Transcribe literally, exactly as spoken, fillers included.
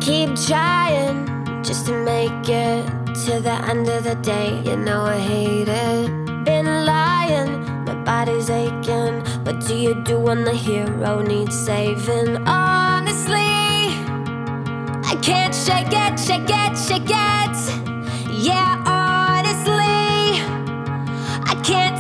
Keep trying just to make it to the end of the day. You know I hate it. Been lying, my body's aching. What do you do when the hero needs saving? Honestly, I can't shake it, shake it, shake it. Yeah, honestly, I can't